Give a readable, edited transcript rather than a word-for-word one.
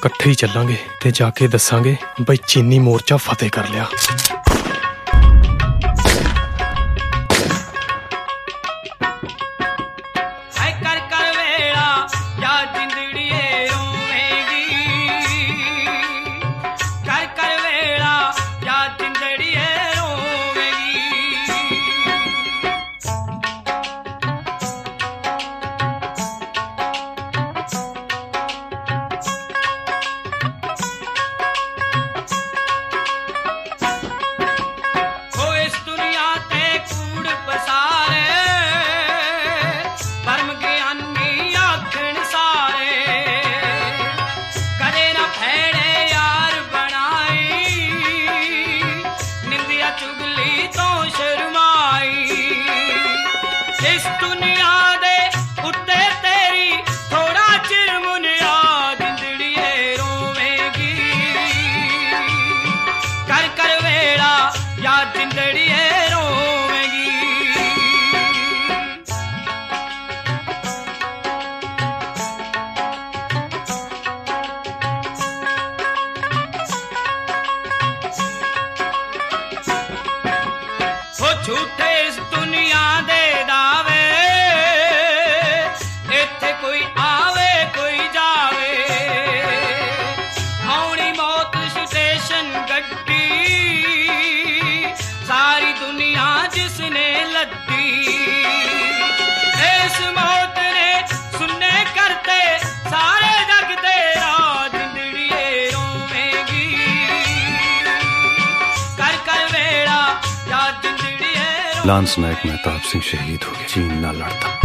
ਇਕੱਠੇ ਹੀ ਚੱਲਾਂਗੇ ਤੇ ਜਾ ਕੇ ਦੱਸਾਂਗੇ ਬਈ ਚੀਨੀ ਮੋਰਚਾ ਫਤਿਹ ਕਰ ਲਿਆ। इस दुनिया दे उत्ते तेरी थोड़ा चिर मुनिया जिंदड़िए रोवेगी। कर कर वेड़ा या जिंदड़िए रोवेगी। वो झूठे इस दुनिया दे सारी दुनिया जिसने लद्दी इस मौत ने सुनने करते सारे जग तेरा जिंदड़िए रोवेगी। कर कर वेड़ा या जिंदड़िए। लांस नायक मेहताब सिंह शहीद हो गया, चीन ना लड़ता।